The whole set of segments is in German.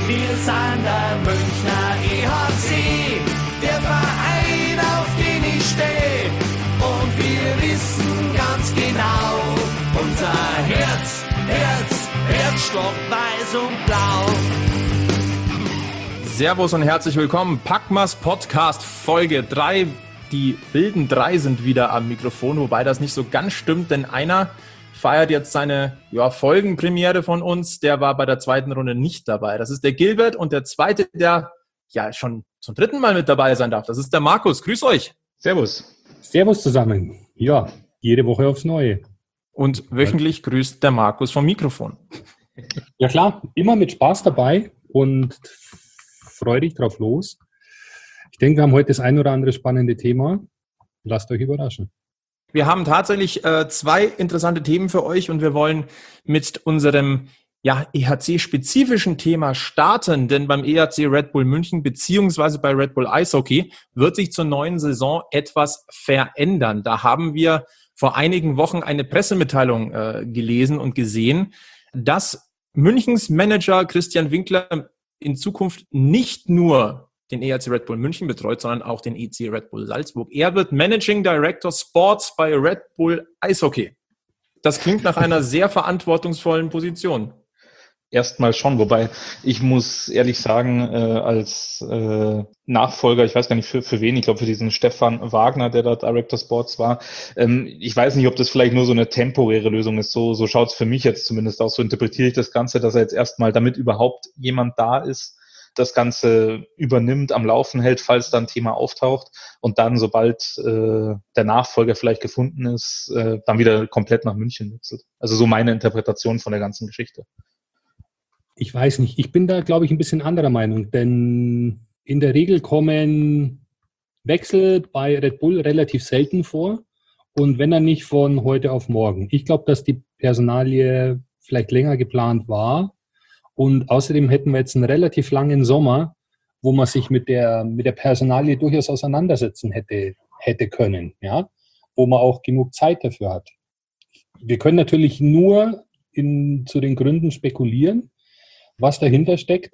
Wir sind der Münchner EHC, der Verein, auf den ich stehe. Und wir wissen ganz genau, unser Herzstock weiß und blau. Servus und herzlich willkommen. Packmas Podcast Folge 3. Die wilden 3 sind wieder am Mikrofon, wobei das nicht so ganz stimmt, denn einer feiert jetzt seine Folgenpremiere von uns. Der war bei der zweiten Runde nicht dabei. Das ist der Gilbert und der zweite, der schon zum dritten Mal mit dabei sein darf. Das ist der Markus. Grüß euch. Servus. Servus zusammen. Ja, jede Woche aufs Neue. Und wöchentlich grüßt der Markus vom Mikrofon. Ja klar, immer mit Spaß dabei und freu dich drauf los. Ich denke, wir haben heute das ein oder andere spannende Thema. Lasst euch überraschen. Wir haben tatsächlich 2 interessante Themen für euch und wir wollen mit unserem EHC-spezifischen Thema starten, denn beim EHC Red Bull München beziehungsweise bei Red Bull Eishockey wird sich zur neuen Saison etwas verändern. Da haben wir vor einigen Wochen eine Pressemitteilung gelesen und gesehen, dass Münchens Manager Christian Winkler in Zukunft nicht nur den EHC Red Bull München betreut, sondern auch den EC Red Bull Salzburg. Er wird Managing Director Sports bei Red Bull Eishockey. Das klingt nach einer sehr verantwortungsvollen Position. Erstmal schon, wobei ich muss ehrlich sagen, als Nachfolger, ich weiß gar nicht für wen, ich glaube für diesen Stefan Wagner, der da Director Sports war, ich weiß nicht, ob das vielleicht nur so eine temporäre Lösung ist, so schaut es für mich jetzt zumindest aus, so interpretiere ich das Ganze, dass er jetzt erstmal, damit überhaupt jemand da ist, das Ganze übernimmt, am Laufen hält, falls da ein Thema auftaucht und dann, sobald der Nachfolger vielleicht gefunden ist, dann wieder komplett nach München wechselt. Also so meine Interpretation von der ganzen Geschichte. Ich weiß nicht, ich bin da, glaube ich, ein bisschen anderer Meinung, denn in der Regel kommen Wechsel bei Red Bull relativ selten vor und wenn dann nicht von heute auf morgen. Ich glaube, dass die Personalie vielleicht länger geplant war. Und außerdem hätten wir jetzt einen relativ langen Sommer, wo man sich mit der Personalie durchaus auseinandersetzen hätte können, ja, wo man auch genug Zeit dafür hat. Wir können natürlich nur zu den Gründen spekulieren, was dahinter steckt.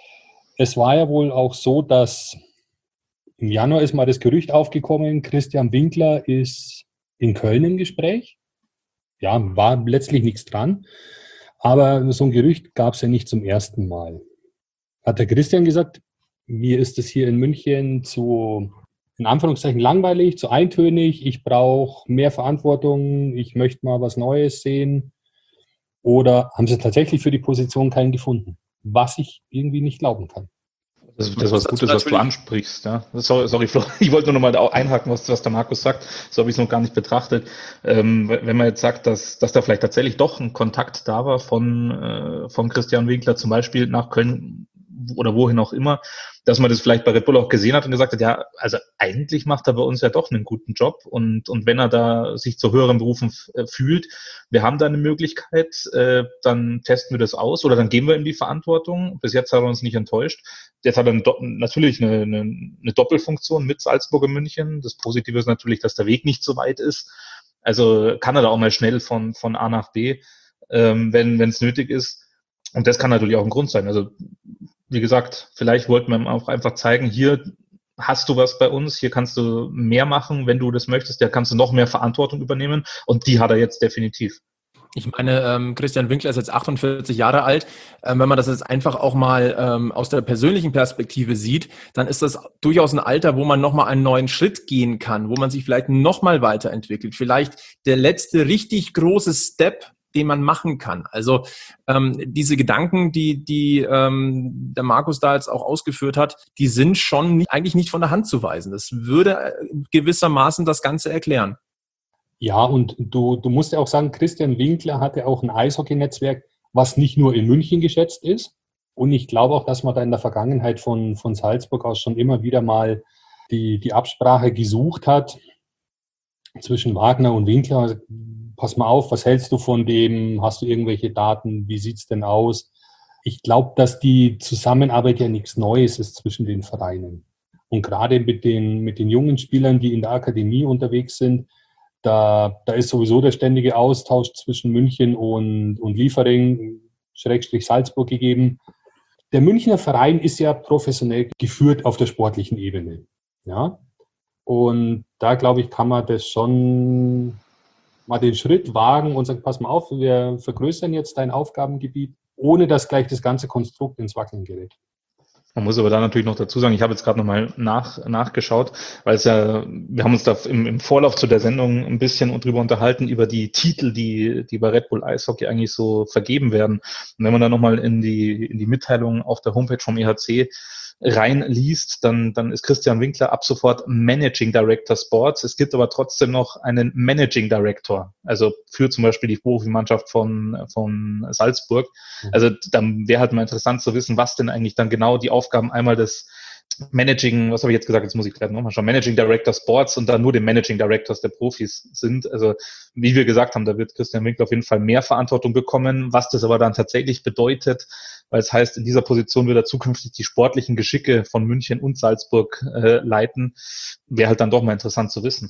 Es war ja wohl auch so, dass im Januar ist mal das Gerücht aufgekommen, Christian Winkler ist in Köln im Gespräch. Ja, war letztlich nichts dran. Aber so ein Gerücht gab es ja nicht zum ersten Mal. Hat der Christian gesagt, mir ist es hier in München zu, in Anführungszeichen, langweilig, zu eintönig, ich brauche mehr Verantwortung, ich möchte mal was Neues sehen. Oder haben sie tatsächlich für die Position keinen gefunden? Was ich irgendwie nicht glauben kann. Das ist was Gutes, was du ansprichst. Ja. Sorry, Flo, ich wollte nur noch mal einhaken, was der Markus sagt. So habe ich es noch gar nicht betrachtet. Wenn man jetzt sagt, dass da vielleicht tatsächlich doch ein Kontakt da war von Christian Winkler zum Beispiel nach Köln oder wohin auch immer, dass man das vielleicht bei Red Bull auch gesehen hat und gesagt hat, ja, also eigentlich macht er bei uns ja doch einen guten Job und wenn er da sich zu höheren Berufen fühlt, wir haben da eine Möglichkeit, dann testen wir das aus oder dann geben wir ihm die Verantwortung. Bis jetzt hat er uns nicht enttäuscht. Jetzt hat er natürlich eine Doppelfunktion mit Salzburg und München. Das Positive ist natürlich, dass der Weg nicht so weit ist. Also kann er da auch mal schnell von A nach B, wenn es nötig ist. Und das kann natürlich auch ein Grund sein. Also wie gesagt, vielleicht wollten wir ihm auch einfach zeigen, hier hast du was bei uns, hier kannst du mehr machen, wenn du das möchtest, da kannst du noch mehr Verantwortung übernehmen und die hat er jetzt definitiv. Ich meine, Christian Winkler ist jetzt 48 Jahre alt. Wenn man das jetzt einfach auch mal aus der persönlichen Perspektive sieht, dann ist das durchaus ein Alter, wo man nochmal einen neuen Schritt gehen kann, wo man sich vielleicht nochmal weiterentwickelt. Vielleicht der letzte richtig große Step, den man machen kann. Also diese Gedanken, die der Markus da jetzt auch ausgeführt hat, die sind schon eigentlich nicht von der Hand zu weisen. Das würde gewissermaßen das Ganze erklären. Ja, und du musst ja auch sagen, Christian Winkler hatte auch ein Eishockey-Netzwerk, was nicht nur in München geschätzt ist. Und ich glaube auch, dass man da in der Vergangenheit von Salzburg aus schon immer wieder mal die Absprache gesucht hat zwischen Wagner und Winkler. Pass mal auf, was hältst du von dem? Hast du irgendwelche Daten? Wie sieht's denn aus? Ich glaube, dass die Zusammenarbeit ja nichts Neues ist zwischen den Vereinen. Und gerade mit den jungen Spielern, die in der Akademie unterwegs sind, da ist sowieso der ständige Austausch zwischen München und Liefering, / Salzburg gegeben. der Münchner Verein ist ja professionell geführt auf der sportlichen Ebene. Ja? Und da, glaube ich, kann man das schon mal den Schritt wagen und sagen, pass mal auf, wir vergrößern jetzt dein Aufgabengebiet, ohne dass gleich das ganze Konstrukt ins Wackeln gerät. Man muss aber da natürlich noch dazu sagen, ich habe jetzt gerade nochmal nachgeschaut, weil es ja, wir haben uns da im Vorlauf zu der Sendung ein bisschen drüber unterhalten, über die Titel, die bei Red Bull Eishockey eigentlich so vergeben werden. Und wenn man da nochmal in die Mitteilung auf der Homepage vom EHC reinliest, dann ist Christian Winkler ab sofort Managing Director Sports. Es gibt aber trotzdem noch einen Managing Director, also für zum Beispiel die Profimannschaft von Salzburg. Also dann wäre halt mal interessant zu wissen, was denn eigentlich dann genau die Aufgaben einmal des Managing, was habe ich jetzt gesagt, jetzt muss ich gleich nochmal schauen, Managing Director Sports und dann nur den Managing Directors der Profis sind. Also wie wir gesagt haben, da wird Christian Winkler auf jeden Fall mehr Verantwortung bekommen, was das aber dann tatsächlich bedeutet, weil es heißt, in dieser Position wird er zukünftig die sportlichen Geschicke von München und Salzburg leiten, wäre halt dann doch mal interessant zu wissen.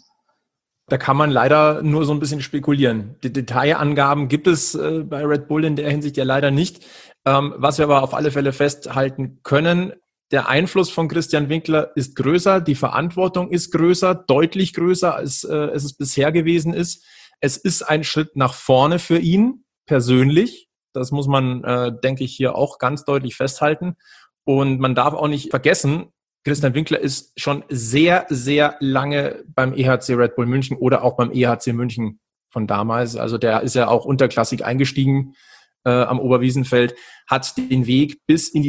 Da kann man leider nur so ein bisschen spekulieren. Die Detailangaben gibt es bei Red Bull in der Hinsicht ja leider nicht. Was wir aber auf alle Fälle festhalten können, der Einfluss von Christian Winkler ist größer, die Verantwortung ist größer, deutlich größer, als es bisher gewesen ist. Es ist ein Schritt nach vorne für ihn persönlich. Das muss man, denke ich, hier auch ganz deutlich festhalten. Und man darf auch nicht vergessen, Christian Winkler ist schon sehr, sehr lange beim EHC Red Bull München oder auch beim EHC München von damals. Also der ist ja auch unterklassig eingestiegen am Oberwiesenfeld, hat den Weg bis in die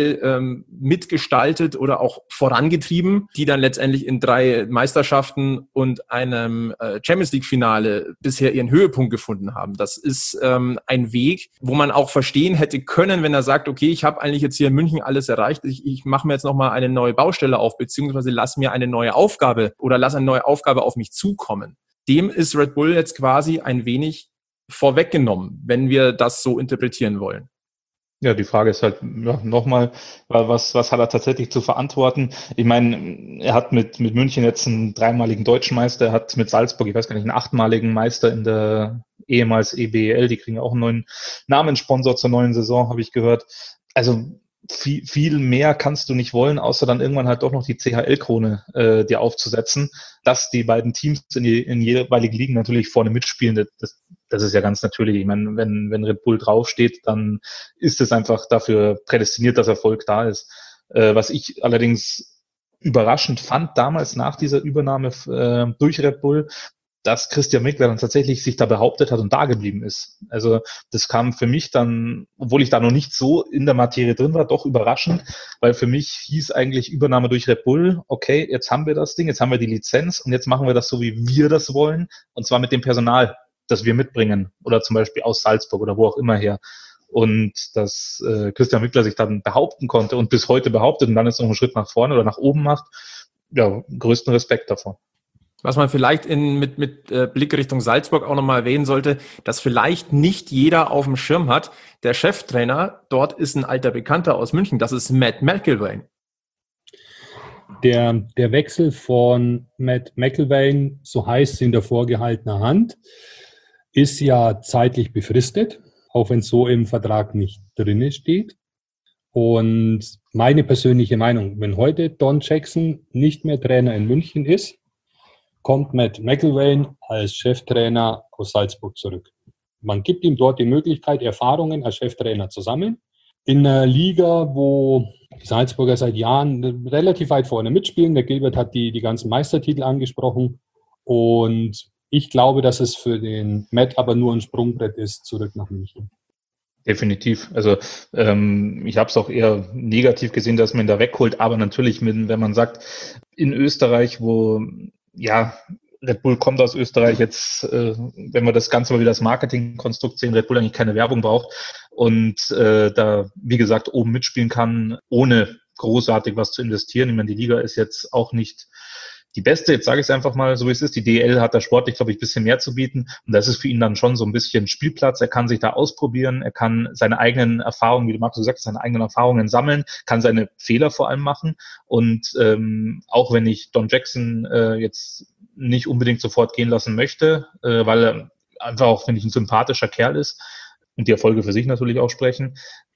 DEL mitgestaltet oder auch vorangetrieben, die dann letztendlich in 3 Meisterschaften und einem Champions-League-Finale bisher ihren Höhepunkt gefunden haben. Das ist ein Weg, wo man auch verstehen hätte können, wenn er sagt, okay, ich habe eigentlich jetzt hier in München alles erreicht, ich mache mir jetzt nochmal eine neue Baustelle auf, beziehungsweise lass mir eine neue Aufgabe oder lass eine neue Aufgabe auf mich zukommen. Dem ist Red Bull jetzt quasi ein wenig vorweggenommen, wenn wir das so interpretieren wollen. Ja, die Frage ist halt ja, nochmal, was hat er tatsächlich zu verantworten? Ich meine, er hat mit München jetzt einen 3-maligen Deutschen Meister, er hat mit Salzburg, ich weiß gar nicht, einen 8-maligen Meister in der ehemals EBEL, die kriegen auch einen neuen Namenssponsor zur neuen Saison, habe ich gehört. Also viel mehr kannst du nicht wollen, außer dann irgendwann halt doch noch die CHL-Krone dir aufzusetzen, dass die beiden Teams in jeweiligen Ligen natürlich vorne mitspielen. Das ist ja ganz natürlich. Ich meine, wenn Red Bull draufsteht, dann ist es einfach dafür prädestiniert, dass Erfolg da ist. Was ich allerdings überraschend fand damals nach dieser Übernahme durch Red Bull, dass Christian Winkler dann tatsächlich sich da behauptet hat und da geblieben ist. Also das kam für mich dann, obwohl ich da noch nicht so in der Materie drin war, doch überraschend, weil für mich hieß eigentlich Übernahme durch Red Bull, okay, jetzt haben wir das Ding, jetzt haben wir die Lizenz und jetzt machen wir das so, wie wir das wollen, und zwar mit dem Personal, das wir mitbringen oder zum Beispiel aus Salzburg oder wo auch immer her. Und dass Christian Winkler sich dann behaupten konnte und bis heute behauptet und dann jetzt noch einen Schritt nach vorne oder nach oben macht, ja, größten Respekt davor. Was man vielleicht mit Blick Richtung Salzburg auch nochmal erwähnen sollte, dass vielleicht nicht jeder auf dem Schirm hat. Der Cheftrainer dort ist ein alter Bekannter aus München, das ist Matt McIlvaine. Der Wechsel von Matt McIlvaine, so heißt es in der vorgehaltenen Hand, ist ja zeitlich befristet, auch wenn es so im Vertrag nicht drin steht. Und meine persönliche Meinung, wenn heute Don Jackson nicht mehr Trainer in München ist, kommt Matt McIlvaine als Cheftrainer aus Salzburg zurück. Man gibt ihm dort die Möglichkeit, Erfahrungen als Cheftrainer zu sammeln. In einer Liga, wo die Salzburger seit Jahren relativ weit vorne mitspielen. Der Gilbert hat die ganzen Meistertitel angesprochen. Und ich glaube, dass es für den Matt aber nur ein Sprungbrett ist, zurück nach München. Definitiv. Also ich habe es auch eher negativ gesehen, dass man ihn da wegholt. Aber natürlich, wenn man sagt, in Österreich, wo ja, Red Bull kommt aus Österreich jetzt, wenn wir das Ganze mal wieder das Marketingkonstrukt sehen, Red Bull eigentlich keine Werbung braucht und da, wie gesagt, oben mitspielen kann, ohne großartig was zu investieren. Ich meine, die Liga ist jetzt auch nicht die beste, jetzt sage ich es einfach mal so, wie es ist. Die DEL hat da sportlich, glaube ich, ein bisschen mehr zu bieten. Und das ist für ihn dann schon so ein bisschen Spielplatz. Er kann sich da ausprobieren. Er kann seine eigenen Erfahrungen, wie du Markus gesagt hast, seine eigenen Erfahrungen sammeln, kann seine Fehler vor allem machen. Und auch wenn ich Don Jackson jetzt nicht unbedingt sofort gehen lassen möchte, weil er einfach auch, finde ich, ein sympathischer Kerl ist und die Erfolge für sich natürlich auch sprechen,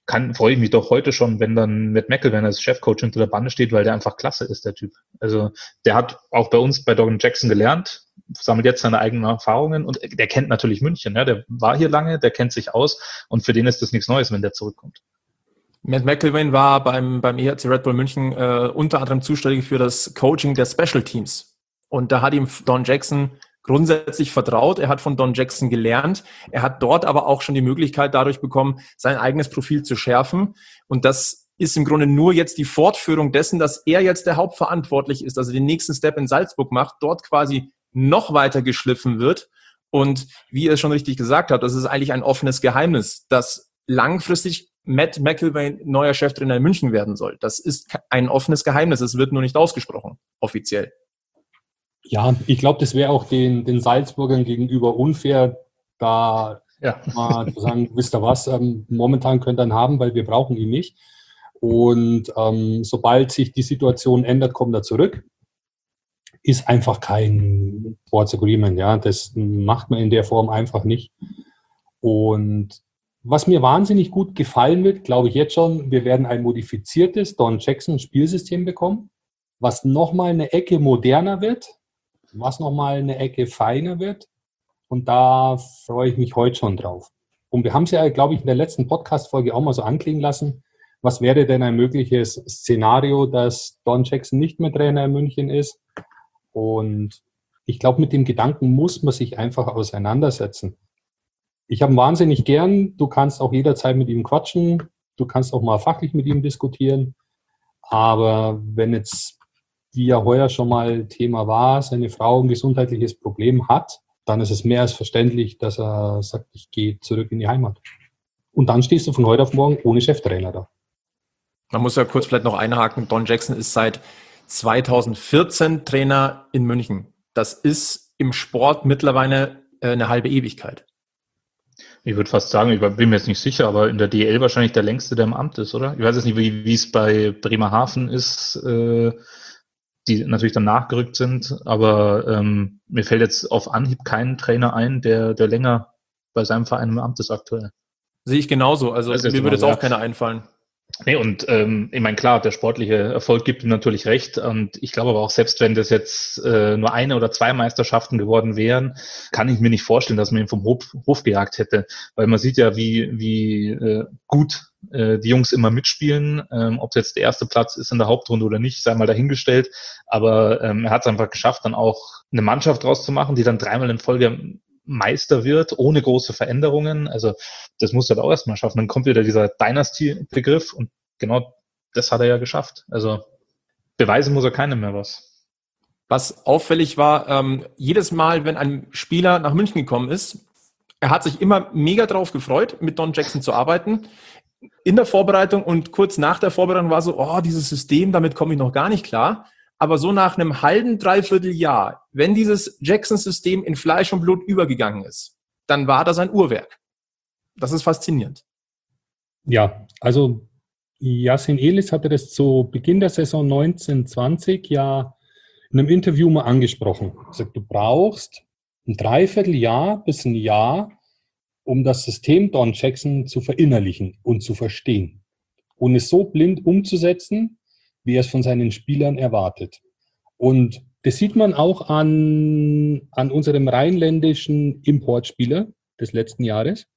freue ich mich doch heute schon, wenn dann Matt McElwain als Chefcoach hinter der Bande steht, weil der einfach klasse ist, der Typ. Also der hat auch bei uns bei Doggin Jackson gelernt, sammelt jetzt seine eigenen Erfahrungen und der kennt natürlich München. Ja, der war hier lange, der kennt sich aus und für den ist das nichts Neues, wenn der zurückkommt. Matt McElwain war beim EHC Red Bull München unter anderem zuständig für das Coaching der Special Teams. Und da hat ihm Don Jackson grundsätzlich vertraut. Er hat von Don Jackson gelernt. Er hat dort aber auch schon die Möglichkeit dadurch bekommen, sein eigenes Profil zu schärfen. Und das ist im Grunde nur jetzt die Fortführung dessen, dass er jetzt der Hauptverantwortlich ist, also den nächsten Step in Salzburg macht, dort quasi noch weiter geschliffen wird. Und wie ihr es schon richtig gesagt habt, das ist eigentlich ein offenes Geheimnis, dass langfristig Matt McElwain neuer Cheftrainer in München werden soll. Das ist ein offenes Geheimnis. Es wird nur nicht ausgesprochen, offiziell. Ja, ich glaube, das wäre auch den Salzburgern gegenüber unfair, da mal zu sagen, wisst ihr was, momentan könnt ihr ihn haben, weil wir brauchen ihn nicht. Und sobald sich die Situation ändert, kommt er zurück. Ist einfach kein Sports Agreement. Ja, das macht man in der Form einfach nicht. Und was mir wahnsinnig gut gefallen wird, glaube ich jetzt schon, wir werden ein modifiziertes Don Jackson Spielsystem bekommen, was nochmal eine Ecke moderner wird, was nochmal eine Ecke feiner wird. Und da freue ich mich heute schon drauf. Und wir haben es ja, glaube ich, in der letzten Podcast-Folge auch mal so anklingen lassen. Was wäre denn ein mögliches Szenario, dass Don Jackson nicht mehr Trainer in München ist? Und ich glaube, mit dem Gedanken muss man sich einfach auseinandersetzen. Ich habe ihn wahnsinnig gern. Du kannst auch jederzeit mit ihm quatschen. Du kannst auch mal fachlich mit ihm diskutieren. Aber wenn jetzt, wie ja heuer schon mal Thema war, seine Frau ein gesundheitliches Problem hat, dann ist es mehr als verständlich, dass er sagt, ich gehe zurück in die Heimat. Und dann stehst du von heute auf morgen ohne Cheftrainer da. Man muss ja kurz vielleicht noch einhaken. Don Jackson ist seit 2014 Trainer in München. Das ist im Sport mittlerweile eine halbe Ewigkeit. Ich würde fast sagen, ich bin mir jetzt nicht sicher, aber in der DL wahrscheinlich der längste, der im Amt ist, oder? Ich weiß jetzt nicht, wie es bei Bremerhaven ist, die natürlich dann nachgerückt sind, aber mir fällt jetzt auf Anhieb kein Trainer ein, der länger bei seinem Verein im Amt ist aktuell. Sehe ich genauso. Also mir würde jetzt auch keiner einfallen. Nee, und ich meine, klar, der sportliche Erfolg gibt ihm natürlich recht. Und ich glaube aber auch, selbst wenn das jetzt nur eine oder zwei Meisterschaften geworden wären, kann ich mir nicht vorstellen, dass man ihn vom Hof gejagt hätte. Weil man sieht ja, wie gut die Jungs immer mitspielen. Ob es jetzt der erste Platz ist in der Hauptrunde oder nicht, sei mal dahingestellt. Aber er hat es einfach geschafft, dann auch eine Mannschaft draus zu machen, die dann dreimal in Folge Meister wird, ohne große Veränderungen. Also das muss er auch erstmal schaffen. Dann kommt wieder dieser Dynasty-Begriff und genau das hat er ja geschafft. Also beweisen muss er keinem mehr was. Was auffällig war, jedes Mal, wenn ein Spieler nach München gekommen ist, er hat sich immer mega drauf gefreut, mit Don Jackson zu arbeiten. In der Vorbereitung und kurz nach der Vorbereitung war so, dieses System, damit komme ich noch gar nicht klar. Aber so nach einem halben, dreiviertel Jahr, wenn dieses Jackson-System in Fleisch und Blut übergegangen ist, dann war das ein Uhrwerk. Das ist faszinierend. Ja, also Yassin Elis hatte das zu Beginn der Saison 1920 ja in einem Interview mal angesprochen. Er sagt, du brauchst ein Dreivierteljahr bis ein Jahr, um das System Don Jackson zu verinnerlichen und zu verstehen und es so blind umzusetzen, wie er es von seinen Spielern erwartet. Und das sieht man auch an unserem rheinländischen Importspieler des letzten Jahres.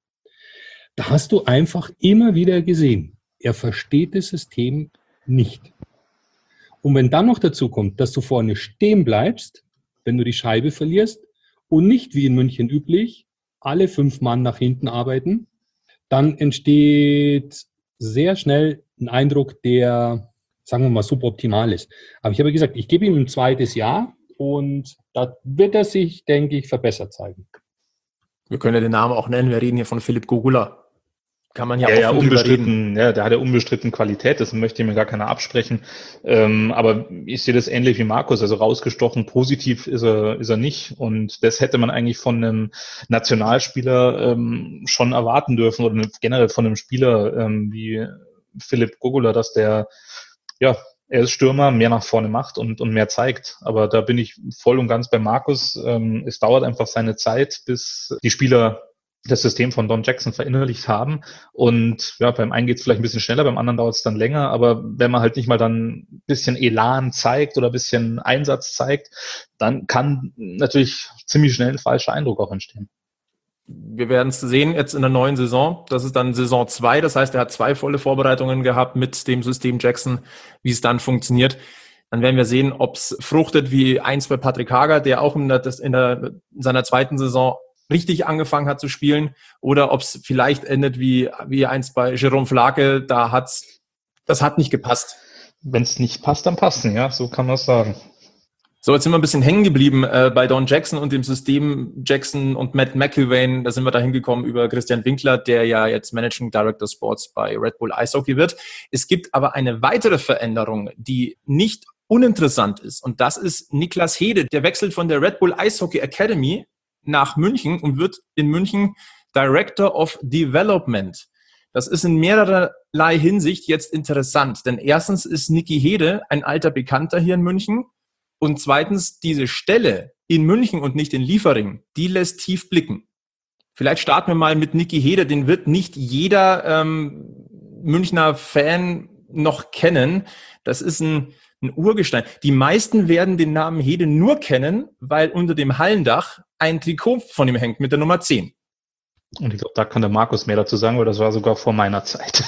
Da hast du einfach immer wieder gesehen, er versteht das System nicht. Und wenn dann noch dazu kommt, dass du vorne stehen bleibst, wenn du die Scheibe verlierst und nicht wie in München üblich, alle 5 Mann nach hinten arbeiten, dann entsteht sehr schnell ein Eindruck, der, sagen wir mal, suboptimal ist. Aber ich habe gesagt, ich gebe ihm ein zweites Jahr und da wird er sich, denke ich, verbessert zeigen. Wir können ja den Namen auch nennen, wir reden hier von Philipp Gogula. Kann man ja auch unbestritten, ja, der hat ja unbestritten Qualität, das möchte mir gar keiner absprechen. Aber ich sehe das ähnlich wie Markus, also rausgestochen positiv ist er nicht. Und das hätte man eigentlich von einem Nationalspieler schon erwarten dürfen oder generell von einem Spieler wie Philipp Gogula, dass der, ja, er ist Stürmer, mehr nach vorne macht und mehr zeigt. Aber da bin ich voll und ganz bei Markus. Es dauert einfach seine Zeit, bis die Spieler das System von Don Jackson verinnerlicht haben. Und ja, beim einen geht es vielleicht ein bisschen schneller, beim anderen dauert es dann länger. Aber wenn man halt nicht mal dann ein bisschen Elan zeigt oder ein bisschen Einsatz zeigt, dann kann natürlich ziemlich schnell ein falscher Eindruck auch entstehen. Wir werden es sehen jetzt in der neuen Saison. Das ist dann Saison 2. Das heißt, er hat 2 volle Vorbereitungen gehabt mit dem System Jackson, wie es dann funktioniert. Dann werden wir sehen, ob es fruchtet wie eins bei Patrick Hager, der auch in seiner zweiten Saison richtig angefangen hat zu spielen, oder ob es vielleicht endet wie eins bei Jérôme Flake. Das hat nicht gepasst. Wenn es nicht passt, dann passen, ja, so kann man es sagen. So, jetzt sind wir ein bisschen hängen geblieben bei Don Jackson und dem System Jackson und Matt McIlvaine. Da sind wir da hingekommen über Christian Winkler, der ja jetzt Managing Director Sports bei Red Bull Eishockey wird. Es gibt aber eine weitere Veränderung, die nicht uninteressant ist. Und das ist Niklas Hede. Der wechselt von der Red Bull Eishockey Academy nach München und wird in München Director of Development. Das ist in mehrerlei Hinsicht jetzt interessant. Denn erstens ist Niki Hede ein alter Bekannter hier in München. Und zweitens, diese Stelle in München und nicht in Liefering, die lässt tief blicken. Vielleicht starten wir mal mit Niki Hede. Den wird nicht jeder Münchner Fan noch kennen. Das ist ein Urgestein. Die meisten werden den Namen Hede nur kennen, weil unter dem Hallendach ein Trikot von ihm hängt mit der Nummer 10. Und ich glaube, da kann der Markus mehr dazu sagen, weil das war sogar vor meiner Zeit.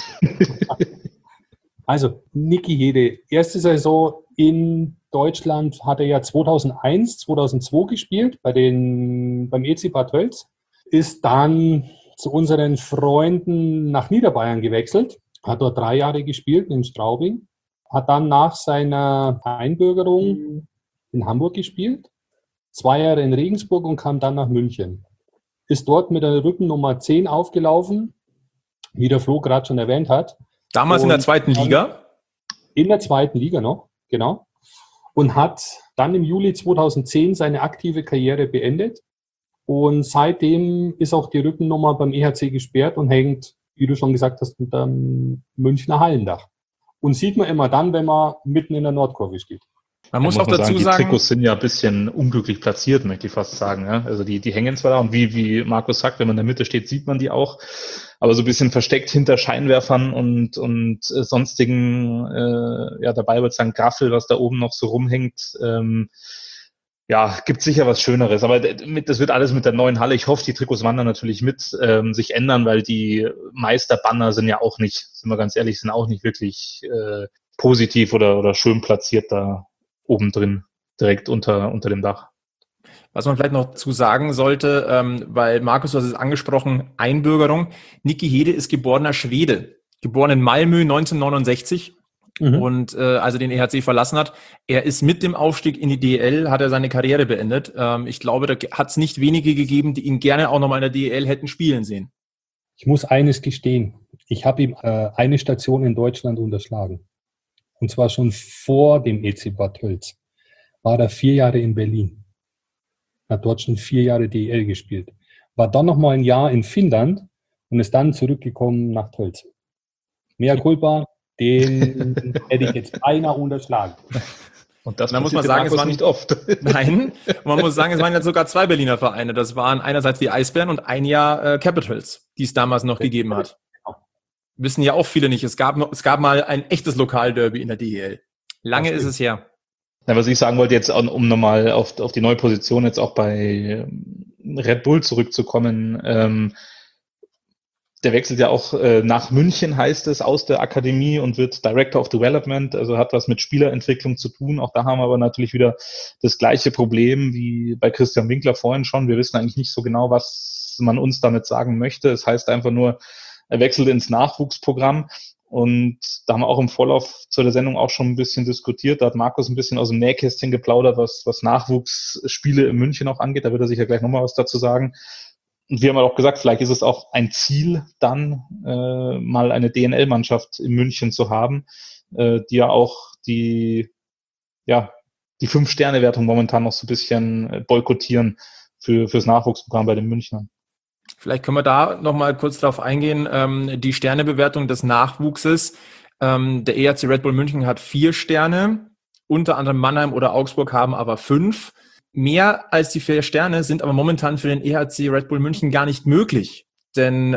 Also, Niki Hede, erste Saison in Deutschland hat er ja 2001, 2002 gespielt beim EC Bad Tölz, ist dann zu unseren Freunden nach Niederbayern gewechselt, hat dort 3 Jahre gespielt in Straubing, hat dann nach seiner Einbürgerung in Hamburg gespielt, 2 Jahre in Regensburg und kam dann nach München. Ist dort mit der Rückennummer 10 aufgelaufen, wie der Flo gerade schon erwähnt hat. Damals in der zweiten Liga? In der zweiten Liga noch, genau. Und hat dann im Juli 2010 seine aktive Karriere beendet. Und seitdem ist auch die Rückennummer beim EHC gesperrt und hängt, wie du schon gesagt hast, unter dem Münchner Hallendach. Und sieht man immer dann, wenn man mitten in der Nordkurve steht. Man muss auch dazu sagen, die Trikots sind ja ein bisschen unglücklich platziert, möchte ich fast sagen. Ja? Also die hängen zwar da und wie Markus sagt, wenn man in der Mitte steht, sieht man die auch, aber so ein bisschen versteckt hinter Scheinwerfern und sonstigen, dabei wird sagen Graffel, was da oben noch so rumhängt. Gibt sicher was Schöneres, aber das wird alles mit der neuen Halle. Ich hoffe, die Trikots wandern natürlich mit sich ändern, weil die Meisterbanner sind ja auch nicht, sind wir ganz ehrlich, sind auch nicht wirklich positiv oder schön platziert da oben drin, direkt unter dem Dach. Was man vielleicht noch zu sagen sollte, weil Markus, du hast es angesprochen, Einbürgerung. Niki Hede ist geborener Schwede, geboren in Malmö 1969 und als er den EHC verlassen hat. Er ist mit dem Aufstieg in die DEL, hat er seine Karriere beendet. Ich glaube, da hat es nicht wenige gegeben, die ihn gerne auch nochmal in der DEL hätten spielen sehen. Ich muss eines gestehen. Ich habe ihm eine Station in Deutschland unterschlagen. Und zwar schon vor dem EC Bad Tölz. War er 4 Jahre in Berlin. Hat dort schon 4 Jahre DEL gespielt. War dann noch mal ein Jahr in Finnland und ist dann zurückgekommen nach Tölz. Mea culpa, den hätte ich jetzt beinahe unterschlagen. Und das muss man sagen, es war nicht oft. Nein, man muss sagen, es waren jetzt sogar 2 Berliner Vereine. Das waren einerseits die Eisbären und ein Jahr Capitals, die es damals noch gegeben hat. Wissen ja auch viele nicht. Es gab mal ein echtes Lokalderby in der DEL. Lange ist es her. Ja, was ich sagen wollte jetzt, um nochmal auf die neue Position jetzt auch bei Red Bull zurückzukommen, der wechselt ja auch nach München, heißt es, aus der Akademie und wird Director of Development, also hat was mit Spielerentwicklung zu tun. Auch da haben wir aber natürlich wieder das gleiche Problem wie bei Christian Winkler vorhin schon. Wir wissen eigentlich nicht so genau, was man uns damit sagen möchte. Es heißt einfach nur, er wechselt ins Nachwuchsprogramm. Und da haben wir auch im Vorlauf zu der Sendung auch schon ein bisschen diskutiert. Da hat Markus ein bisschen aus dem Nähkästchen geplaudert, was Nachwuchsspiele in München auch angeht. Da wird er sicher gleich nochmal was dazu sagen. Und wir haben auch gesagt, vielleicht ist es auch ein Ziel, dann mal eine DNL-Mannschaft in München zu haben, die ja auch die 5-Sterne-Wertung momentan noch so ein bisschen boykottieren fürs Nachwuchsprogramm bei den Münchnern. Vielleicht können wir da noch mal kurz drauf eingehen. Die Sternebewertung des Nachwuchses. Der EHC Red Bull München hat 4 Sterne. Unter anderem Mannheim oder Augsburg haben aber 5. Mehr als die 4 Sterne sind aber momentan für den EHC Red Bull München gar nicht möglich. Denn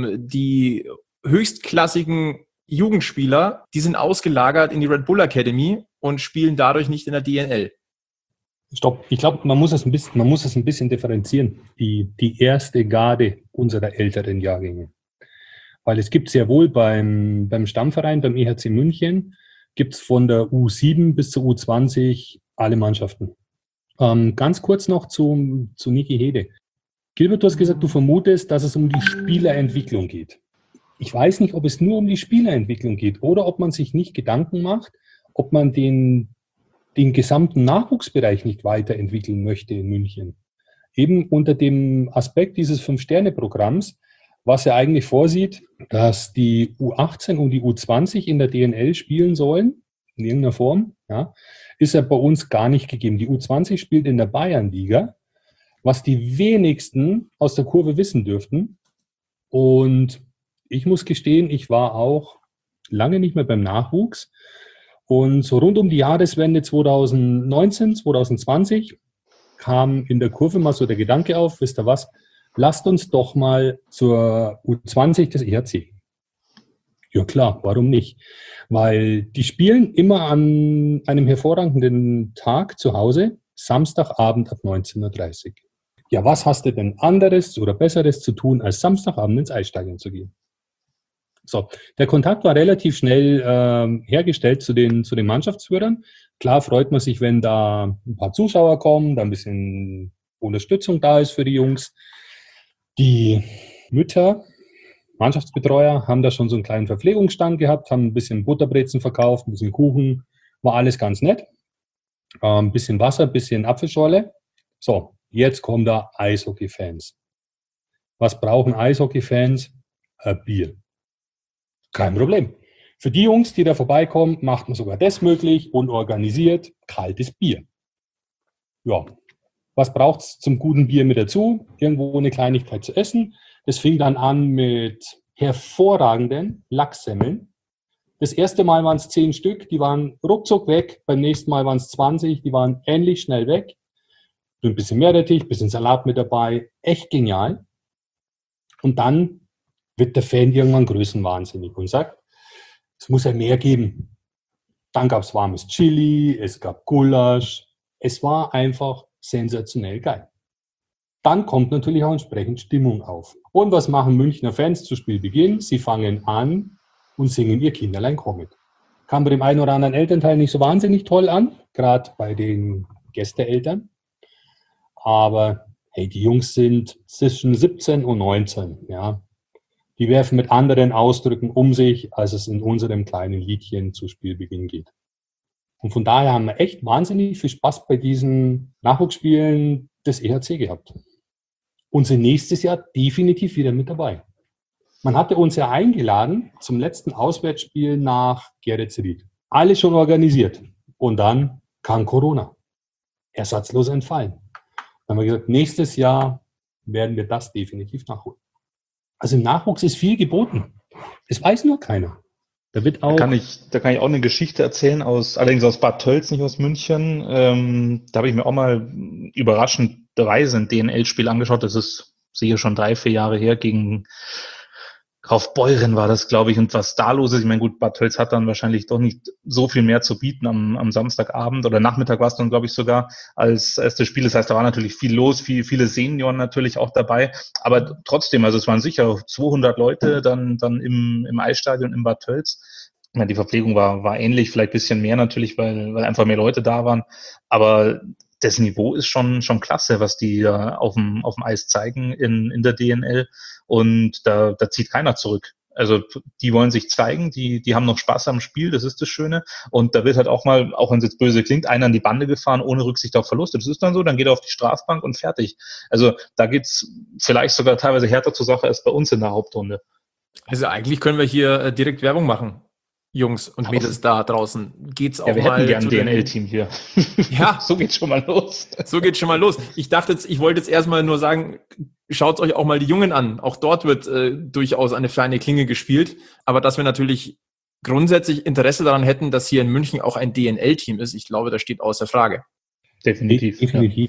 die höchstklassigen Jugendspieler, die sind ausgelagert in die Red Bull Academy und spielen dadurch nicht in der DNL. Stopp. Ich glaube, man muss es ein bisschen differenzieren. Die erste Garde unserer älteren Jahrgänge. Weil es gibt sehr wohl beim Stammverein, beim EHC München, gibt es von der U7 bis zur U20 alle Mannschaften. Ganz kurz noch zu Niki Hede. Gilbert, du hast gesagt, du vermutest, dass es um die Spielerentwicklung geht. Ich weiß nicht, ob es nur um die Spielerentwicklung geht oder ob man sich nicht Gedanken macht, ob man den gesamten Nachwuchsbereich nicht weiterentwickeln möchte in München. Eben unter dem Aspekt dieses 5-Sterne-Programms, was ja eigentlich vorsieht, dass die U18 und die U20 in der DNL spielen sollen, in irgendeiner Form, ja, ist ja bei uns gar nicht gegeben. Die U20 spielt in der Bayernliga, was die wenigsten aus der Kurve wissen dürften. Und ich muss gestehen, ich war auch lange nicht mehr beim Nachwuchs. Und so rund um die Jahreswende 2019, 2020 kam in der Kurve mal so der Gedanke auf, wisst ihr was, lasst uns doch mal zur U20 des EHC. Ja klar, warum nicht? Weil die spielen immer an einem hervorragenden Tag zu Hause, Samstagabend ab 19:30 Uhr. Ja, was hast du denn anderes oder Besseres zu tun, als Samstagabend ins Eisstadion zu gehen? So, der Kontakt war relativ schnell hergestellt zu den Mannschaftsführern. Klar freut man sich, wenn da ein paar Zuschauer kommen, da ein bisschen Unterstützung da ist für die Jungs. Die Mütter, Mannschaftsbetreuer, haben da schon so einen kleinen Verpflegungsstand gehabt, haben ein bisschen Butterbrezen verkauft, ein bisschen Kuchen, war alles ganz nett. Ein bisschen Wasser, ein bisschen Apfelschorle. So, jetzt kommen da Eishockey-Fans. Was brauchen Eishockey-Fans? Bier. Kein Problem. Für die Jungs, die da vorbeikommen, macht man sogar das möglich und organisiert kaltes Bier. Ja, was braucht es zum guten Bier mit dazu? Irgendwo eine Kleinigkeit zu essen. Das fing dann an mit hervorragenden Lachssemmeln. Das erste Mal waren es 10 Stück, die waren ruckzuck weg. Beim nächsten Mal waren es 20, die waren ähnlich schnell weg. Ein bisschen Meerrettich, ein bisschen Salat mit dabei. Echt genial. Und dann wird der Fan irgendwann größenwahnsinnig und sagt, es muss ja mehr geben. Dann gab es warmes Chili, es gab Gulasch. Es war einfach sensationell geil. Dann kommt natürlich auch entsprechend Stimmung auf. Und was machen Münchner Fans zu Spielbeginn? Sie fangen an und singen ihr Kinderlein komm mit. Kam bei dem einen oder anderen Elternteil nicht so wahnsinnig toll an, gerade bei den Gästeeltern. Aber hey, die Jungs sind zwischen 17 und 19, ja. Die werfen mit anderen Ausdrücken um sich, als es in unserem kleinen Liedchen zu Spielbeginn geht. Und von daher haben wir echt wahnsinnig viel Spaß bei diesen Nachwuchsspielen des EHC gehabt. Und sind nächstes Jahr definitiv wieder mit dabei. Man hatte uns ja eingeladen zum letzten Auswärtsspiel nach Geretsried. Alles schon organisiert. Und dann kam Corona. Ersatzlos entfallen. Dann haben wir gesagt, nächstes Jahr werden wir das definitiv nachholen. Also im Nachwuchs ist viel geboten. Das weiß nur keiner. Da wird auch. Da kann ich auch eine Geschichte erzählen, allerdings aus Bad Tölz, nicht aus München. Da habe ich mir auch mal überraschenderweise ein DNL-Spiel angeschaut. Das ist sicher schon 3-4 Jahre her, gegen Kaufbeuren war das, glaube ich. Und was da los ist, ich meine, gut, Bad Tölz hat dann wahrscheinlich doch nicht so viel mehr zu bieten am Samstagabend oder Nachmittag war es dann, glaube ich, sogar als das Spiel. Das heißt, da war natürlich viel los, viele Senioren natürlich auch dabei. Aber trotzdem, also es waren sicher 200 Leute dann im Eisstadion in Bad Tölz. Ich meine, die Verpflegung war ähnlich, vielleicht ein bisschen mehr natürlich, weil einfach mehr Leute da waren. Aber das Niveau ist schon klasse, was die auf dem Eis zeigen in der DNL. Und da zieht keiner zurück. Also die wollen sich zeigen, die haben noch Spaß am Spiel, das ist das Schöne. Und da wird halt auch mal, auch wenn es jetzt böse klingt, einer an die Bande gefahren, ohne Rücksicht auf Verluste. Das ist dann so, dann geht er auf die Strafbank und fertig. Also da geht's vielleicht sogar teilweise härter zur Sache als bei uns in der Hauptrunde. Also eigentlich können wir hier direkt Werbung machen. Jungs und Mädels da draußen. Geht's auch mal. Ja, wir hätten gern ein DNL-Team hier. Ja. So geht's schon mal los. So geht's schon mal los. Ich wollte jetzt erstmal nur sagen, schaut euch auch mal die Jungen an. Auch dort wird durchaus eine feine Klinge gespielt. Aber dass wir natürlich grundsätzlich Interesse daran hätten, dass hier in München auch ein DNL-Team ist, ich glaube, das steht außer Frage. Definitiv. Definitiv.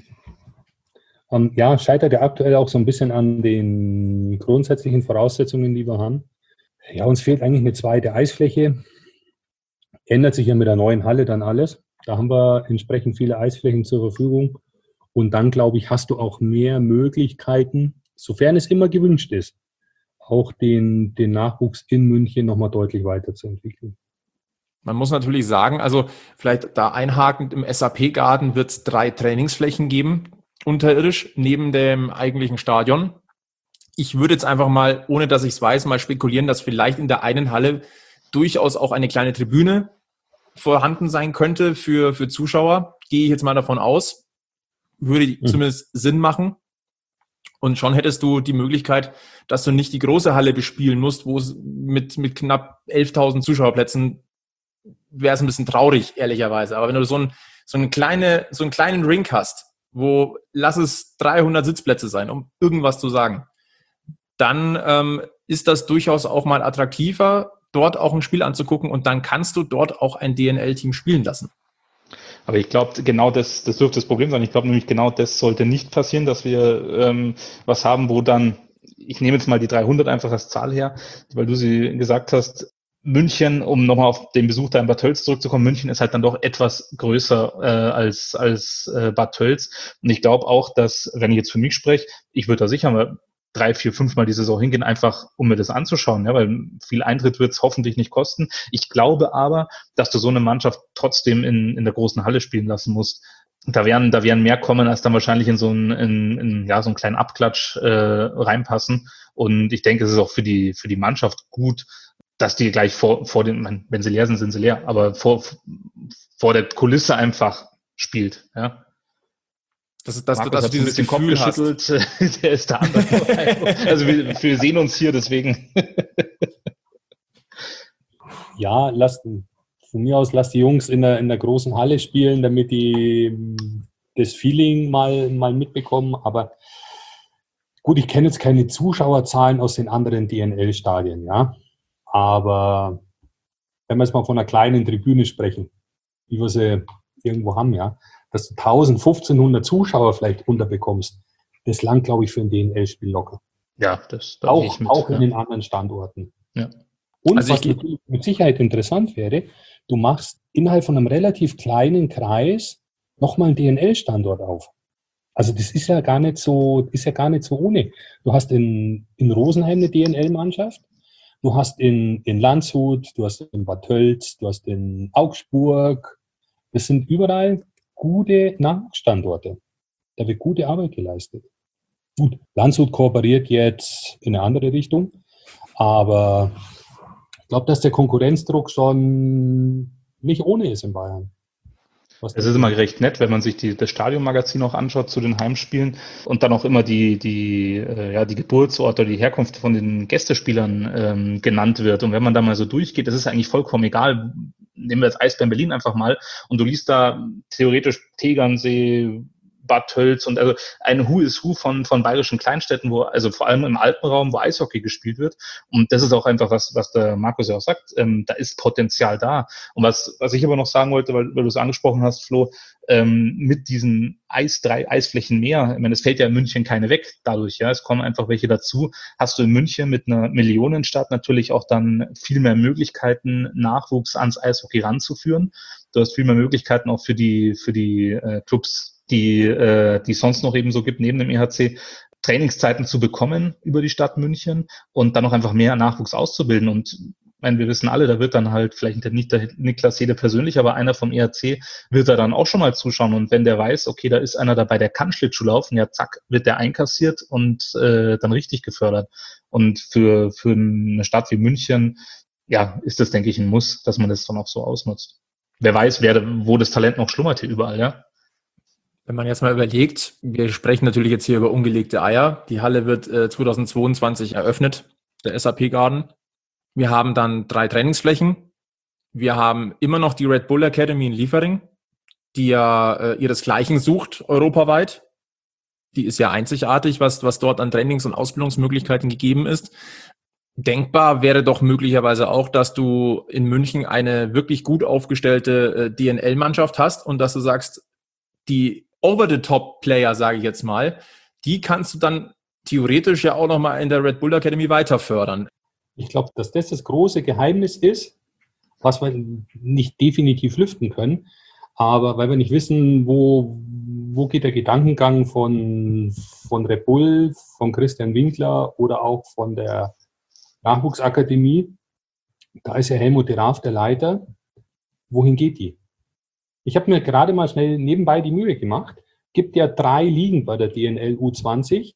Ja, scheitert ja aktuell auch so ein bisschen an den grundsätzlichen Voraussetzungen, die wir haben. Ja, uns fehlt eigentlich eine zweite Eisfläche. Ändert sich ja mit der neuen Halle dann alles. Da haben wir entsprechend viele Eisflächen zur Verfügung. Und dann, glaube ich, hast du auch mehr Möglichkeiten, sofern es immer gewünscht ist, auch den Nachwuchs in München nochmal deutlich weiterzuentwickeln. Man muss natürlich sagen, also vielleicht da einhakend, im SAP-Garten wird es 3 Trainingsflächen geben, unterirdisch, neben dem eigentlichen Stadion. Ich würde jetzt einfach mal, ohne dass ich es weiß, mal spekulieren, dass vielleicht in der einen Halle durchaus auch eine kleine Tribüne vorhanden sein könnte für Zuschauer. Gehe ich jetzt mal davon aus. Würde zumindest Sinn machen. Und schon hättest du die Möglichkeit, dass du nicht die große Halle bespielen musst, wo es mit knapp 11.000 Zuschauerplätzen wäre es ein bisschen traurig, ehrlicherweise. Aber wenn du so einen kleinen Rink hast, wo, lass es 300 Sitzplätze sein, um irgendwas zu sagen, dann ist das durchaus auch mal attraktiver, dort auch ein Spiel anzugucken, und dann kannst du dort auch ein DNL-Team spielen lassen. Aber ich glaube, genau das dürfte das Problem sein. Ich glaube nämlich, genau das sollte nicht passieren, dass wir was haben, wo dann, ich nehme jetzt mal die 300 einfach als Zahl her, weil du sie gesagt hast, München, um nochmal auf den Besuch da in Bad Tölz zurückzukommen, München ist halt dann doch etwas größer als Bad Tölz. Und ich glaube auch, dass, wenn ich jetzt für mich spreche, ich würde da sicher mal 3, 4, 5 Mal die Saison hingehen, einfach um mir das anzuschauen, ja, weil viel Eintritt wird es hoffentlich nicht kosten. Ich glaube aber, dass du so eine Mannschaft trotzdem in der großen Halle spielen lassen musst. Da werden mehr kommen, als dann wahrscheinlich in so einen kleinen Abklatsch reinpassen. Und ich denke, es ist auch für die Mannschaft gut, dass die gleich vor den, wenn sie leer sind, sind sie leer, aber vor der Kulisse einfach spielt, ja. Dass du dieses Gefühl Kopf geschüttelt, der ist da anders. Also wir sehen uns hier, deswegen. Ja, von mir aus lass die Jungs in der großen Halle spielen, damit die das Feeling mal mitbekommen. Aber gut, ich kenne jetzt keine Zuschauerzahlen aus den anderen DNL-Stadien, ja. Aber wenn wir jetzt mal von einer kleinen Tribüne sprechen, wie wir sie irgendwo haben, ja, dass du 1.000, 1.500 Zuschauer vielleicht unterbekommst, das langt, glaube ich, für ein DNL-Spiel locker. Ja, das auch in den anderen Standorten. Ja. Und also was natürlich mit Sicherheit interessant wäre, du machst innerhalb von einem relativ kleinen Kreis nochmal einen DNL-Standort auf. Also das ist ja gar nicht so ohne. Du hast in Rosenheim eine DNL-Mannschaft, du hast in Landshut, du hast in Bad Tölz, du hast in Augsburg. Das sind überall gute Nachwuchsstandorte. Da wird gute Arbeit geleistet. Gut, Landshut kooperiert jetzt in eine andere Richtung, aber ich glaube, dass der Konkurrenzdruck schon nicht ohne ist in Bayern. Es ist immer recht nett, wenn man sich das Stadionmagazin auch anschaut zu den Heimspielen und dann auch immer die Geburtsorte oder die Herkunft von den Gästespielern genannt wird. Und wenn man da mal so durchgeht, das ist eigentlich vollkommen egal. Nehmen wir jetzt Eisbären Berlin einfach mal und du liest da theoretisch Tegernsee, Bad Tölz und also ein Who is Who von bayerischen Kleinstädten, wo, also vor allem im Alpenraum, wo Eishockey gespielt wird. Und das ist auch einfach was der Markus ja auch sagt, da ist Potenzial da. Und was ich aber noch sagen wollte, weil du es angesprochen hast, Flo, mit diesen 3 Eisflächen mehr, ich meine, es fällt ja in München keine weg dadurch, ja, es kommen einfach welche dazu, hast du in München mit einer Millionenstadt natürlich auch dann viel mehr Möglichkeiten, Nachwuchs ans Eishockey ranzuführen. Du hast viel mehr Möglichkeiten auch für die Clubs, die sonst noch eben so gibt, neben dem EHC, Trainingszeiten zu bekommen über die Stadt München und dann noch einfach mehr Nachwuchs auszubilden. Und ich meine, wir wissen alle, da wird dann halt vielleicht nicht der Niklas Hede persönlich, aber einer vom EHC wird da dann auch schon mal zuschauen. Und wenn der weiß, okay, da ist einer dabei, der kann Schlittschuh laufen, ja zack, wird der einkassiert und dann richtig gefördert. Und für eine Stadt wie München, ja, ist das, denke ich, ein Muss, dass man das dann auch so ausnutzt. Wer weiß, wo das Talent noch schlummert hier überall, ja. Wenn man jetzt mal überlegt, wir sprechen natürlich jetzt hier über ungelegte Eier. Die Halle wird 2022 eröffnet, der SAP-Garden. Wir haben dann 3 Trainingsflächen. Wir haben immer noch die Red Bull Academy in Liefering, die ja ihresgleichen sucht europaweit. Die ist ja einzigartig, was dort an Trainings- und Ausbildungsmöglichkeiten gegeben ist. Denkbar wäre doch möglicherweise auch, dass du in München eine wirklich gut aufgestellte DNL-Mannschaft hast und dass du sagst, die Over-the-Top-Player, sage ich jetzt mal, die kannst du dann theoretisch ja auch nochmal in der Red Bull Academy weiter fördern. Ich glaube, dass das große Geheimnis ist, was wir nicht definitiv lüften können, aber weil wir nicht wissen, wo geht der Gedankengang von Red Bull, von Christian Winkler oder auch von der Nachwuchsakademie. Da ist ja Helmut de Raaf der Leiter. Wohin geht die? Ich habe mir gerade mal schnell nebenbei die Mühe gemacht. Gibt ja 3 Ligen bei der DNL U20.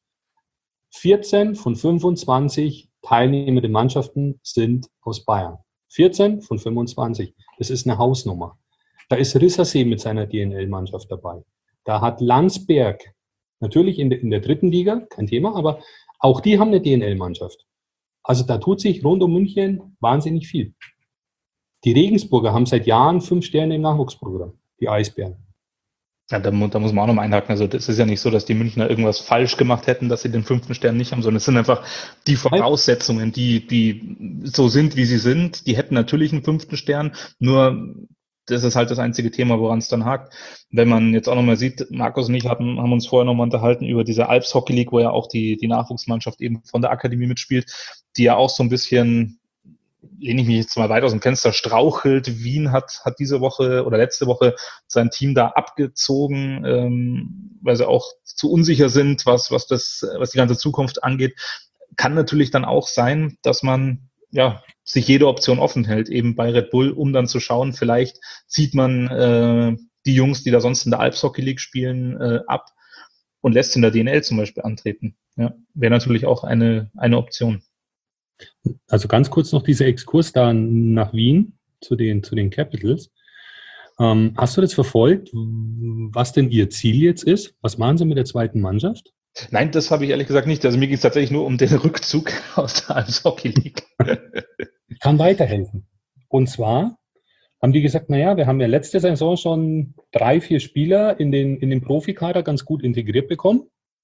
14 von 25 teilnehmenden Mannschaften sind aus Bayern. 14 von 25. Das ist eine Hausnummer. Da ist Rissersee mit seiner DNL-Mannschaft dabei. Da hat Landsberg, natürlich in der 3. Liga, kein Thema, aber auch die haben eine DNL-Mannschaft. Also da tut sich rund um München wahnsinnig viel. Die Regensburger haben seit Jahren 5 Sterne im Nachwuchsprogramm, die Eisbären. Ja, da muss man auch nochmal einhaken. Also das ist ja nicht so, dass die Münchner irgendwas falsch gemacht hätten, dass sie den 5. Stern nicht haben, sondern es sind einfach die Voraussetzungen, die so sind, wie sie sind. Die hätten natürlich einen 5. Stern, nur das ist halt das einzige Thema, woran es dann hakt. Wenn man jetzt auch nochmal sieht, Markus und ich haben uns vorher nochmal unterhalten über diese Alps Hockey League, wo ja auch die Nachwuchsmannschaft eben von der Akademie mitspielt, die ja auch so ein bisschen, lehne ich mich jetzt mal weit aus dem Fenster, strauchelt. Wien hat diese Woche oder letzte Woche sein Team da abgezogen, weil sie auch zu unsicher sind, was die ganze Zukunft angeht. Kann natürlich dann auch sein, dass man sich jede Option offen hält, eben bei Red Bull, um dann zu schauen, vielleicht zieht man die Jungs, die da sonst in der Alps Hockey League spielen, ab und lässt in der DNL zum Beispiel antreten. Ja, wäre natürlich auch eine Option. Also ganz kurz noch dieser Exkurs da nach Wien zu den Capitals. Hast du das verfolgt, was denn Ihr Ziel jetzt ist? Was machen Sie mit der 2. Mannschaft? Nein, das habe ich ehrlich gesagt nicht. Also mir ging es tatsächlich nur um den Rückzug aus der Alps Hockey League. Ich kann weiterhelfen. Und zwar haben die gesagt, naja, wir haben ja letzte Saison schon 3, 4 Spieler in den Profikader ganz gut integriert bekommen.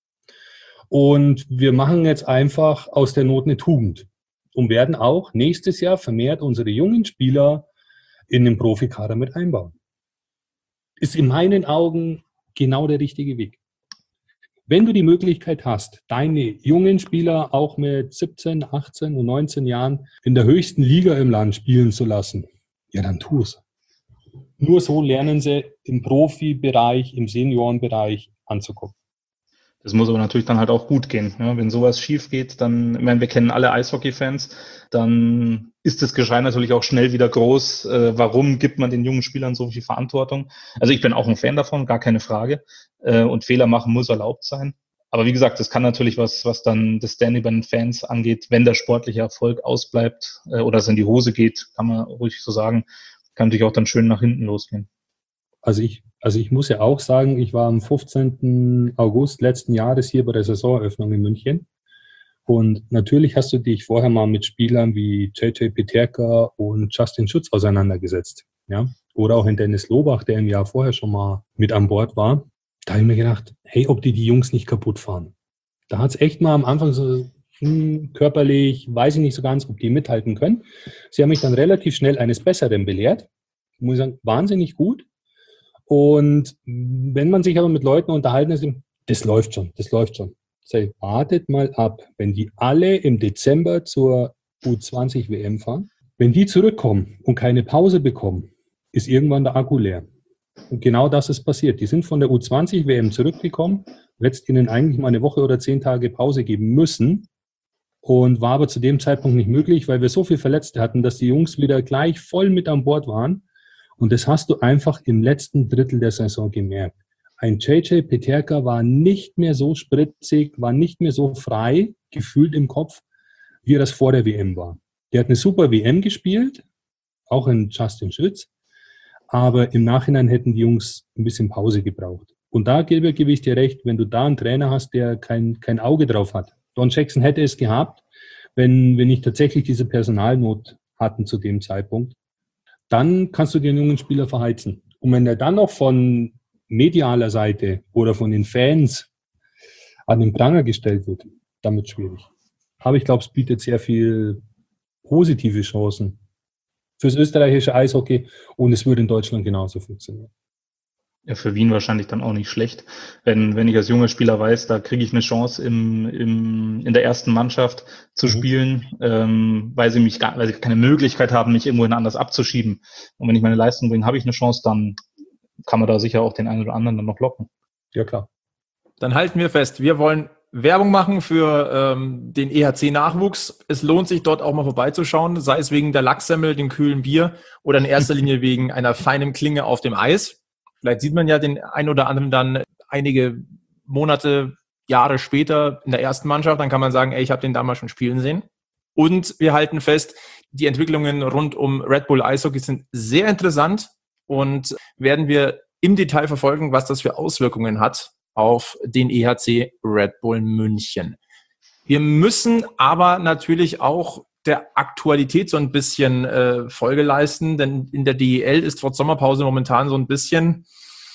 Und wir machen jetzt einfach aus der Not eine Tugend und werden auch nächstes Jahr vermehrt unsere jungen Spieler in den Profikader mit einbauen. Ist in meinen Augen genau der richtige Weg. Wenn du die Möglichkeit hast, deine jungen Spieler auch mit 17, 18 und 19 Jahren in der höchsten Liga im Land spielen zu lassen, ja, dann tu es. Nur so lernen sie im Profibereich, im Seniorenbereich anzukommen. Das muss aber natürlich dann halt auch gut gehen. Ja, wenn sowas schief geht, dann, ich meine, wir kennen alle Eishockey-Fans, dann ist das Geschrei natürlich auch schnell wieder groß. Warum gibt man den jungen Spielern so viel Verantwortung? Also ich bin auch ein Fan davon, gar keine Frage. Und Fehler machen muss erlaubt sein. Aber wie gesagt, das kann natürlich was dann das Standing bei den Fans angeht, wenn der sportliche Erfolg ausbleibt oder es in die Hose geht, kann man ruhig so sagen, kann natürlich auch dann schön nach hinten losgehen. Also ich muss ja auch sagen, ich war am 15. August letzten Jahres hier bei der Saisoneröffnung in München. Und natürlich hast du dich vorher mal mit Spielern wie JJ Peterka und Justin Schutz auseinandergesetzt. Ja? Oder auch in Dennis Lobach, der im Jahr vorher schon mal mit an Bord war. Da habe ich mir gedacht, hey, ob die Jungs nicht kaputt fahren. Da hat es echt mal am Anfang so körperlich, weiß ich nicht so ganz, ob die mithalten können. Sie haben mich dann relativ schnell eines Besseren belehrt. Ich muss sagen, wahnsinnig gut. Und wenn man sich aber mit Leuten unterhalten ist, das läuft schon. Sag, wartet mal ab, wenn die alle im Dezember zur U20 WM fahren, wenn die zurückkommen und keine Pause bekommen, ist irgendwann der Akku leer. Und genau das ist passiert. Die sind von der U20 WM zurückgekommen, hättest ihnen eigentlich mal eine Woche oder 10 Tage Pause geben müssen und war aber zu dem Zeitpunkt nicht möglich, weil wir so viel Verletzte hatten, dass die Jungs wieder gleich voll mit an Bord waren. Und das hast du einfach im letzten Drittel der Saison gemerkt. Ein JJ Peterka war nicht mehr so spritzig, war nicht mehr so frei, gefühlt im Kopf, wie er das vor der WM war. Der hat eine super WM gespielt, auch in Justin Schütz, aber im Nachhinein hätten die Jungs ein bisschen Pause gebraucht. Und da gebe ich dir recht, wenn du da einen Trainer hast, der kein Auge drauf hat. Don Jackson hätte es gehabt, wenn wir nicht tatsächlich diese Personalnot hatten zu dem Zeitpunkt. Dann kannst du den jungen Spieler verheizen. Und wenn er dann noch von medialer Seite oder von den Fans an den Pranger gestellt wird, dann wird es schwierig. Aber ich glaube, es bietet sehr viel positive Chancen fürs österreichische Eishockey und es würde in Deutschland genauso funktionieren. Ja, für Wien wahrscheinlich dann auch nicht schlecht. Wenn ich als junger Spieler weiß, da kriege ich eine Chance in der ersten Mannschaft zu spielen, weil sie keine Möglichkeit haben, mich irgendwohin anders abzuschieben. Und wenn ich meine Leistung bringe, habe ich eine Chance, dann kann man da sicher auch den einen oder anderen dann noch locken. Ja, klar. Dann halten wir fest, wir wollen Werbung machen für den EHC-Nachwuchs. Es lohnt sich, dort auch mal vorbeizuschauen, sei es wegen der Lachssemmel, dem kühlen Bier oder in erster Linie wegen einer feinen Klinge auf dem Eis. Vielleicht sieht man ja den einen oder anderen dann einige Monate, Jahre später in der ersten Mannschaft. Dann kann man sagen, ey, ich habe den damals schon spielen sehen. Und wir halten fest, die Entwicklungen rund um Red Bull Eishockey sind sehr interessant und werden wir im Detail verfolgen, was das für Auswirkungen hat auf den EHC Red Bull München. Wir müssen aber natürlich auch der Aktualität so ein bisschen Folge leisten, denn in der DEL ist trotz Sommerpause momentan so ein bisschen,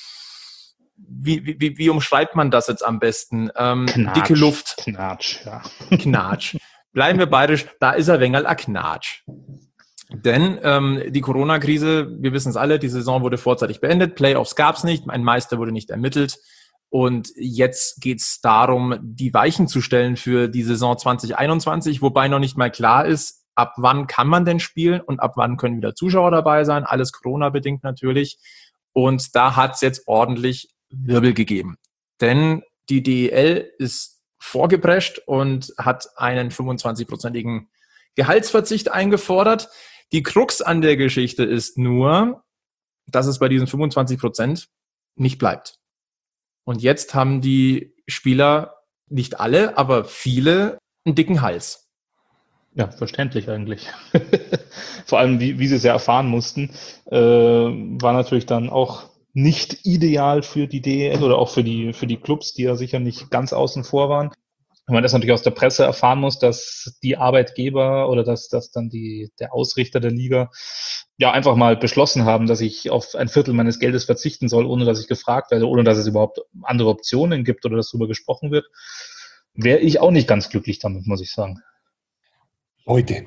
wie umschreibt man das jetzt am besten? Knatsch, dicke Luft. Knatsch, ja. Knatsch. Bleiben wir bayerisch, da ist er Wengerl a Knatsch. Denn die Corona-Krise, wir wissen es alle, die Saison wurde vorzeitig beendet, Playoffs gab es nicht, ein Meister wurde nicht ermittelt. Und jetzt geht es darum, die Weichen zu stellen für die Saison 2021, wobei noch nicht mal klar ist, ab wann kann man denn spielen und ab wann können wieder Zuschauer dabei sein. Alles Corona-bedingt natürlich. Und da hat es jetzt ordentlich Wirbel gegeben. Denn die DEL ist vorgeprescht und hat einen 25-prozentigen Gehaltsverzicht eingefordert. Die Krux an der Geschichte ist nur, dass es bei diesen 25% nicht bleibt. Und jetzt haben die Spieler, nicht alle, aber viele, einen dicken Hals. Ja, verständlich eigentlich. Vor allem, wie sie es ja erfahren mussten, war natürlich dann auch nicht ideal für die DEL oder auch für die Clubs, die ja sicher nicht ganz außen vor waren. Wenn man das natürlich aus der Presse erfahren muss, dass die Arbeitgeber oder dass dann der Ausrichter der Liga ja einfach mal beschlossen haben, dass ich auf ein Viertel meines Geldes verzichten soll, ohne dass ich gefragt werde, ohne dass es überhaupt andere Optionen gibt oder dass darüber gesprochen wird, wäre ich auch nicht ganz glücklich damit, muss ich sagen. Leute,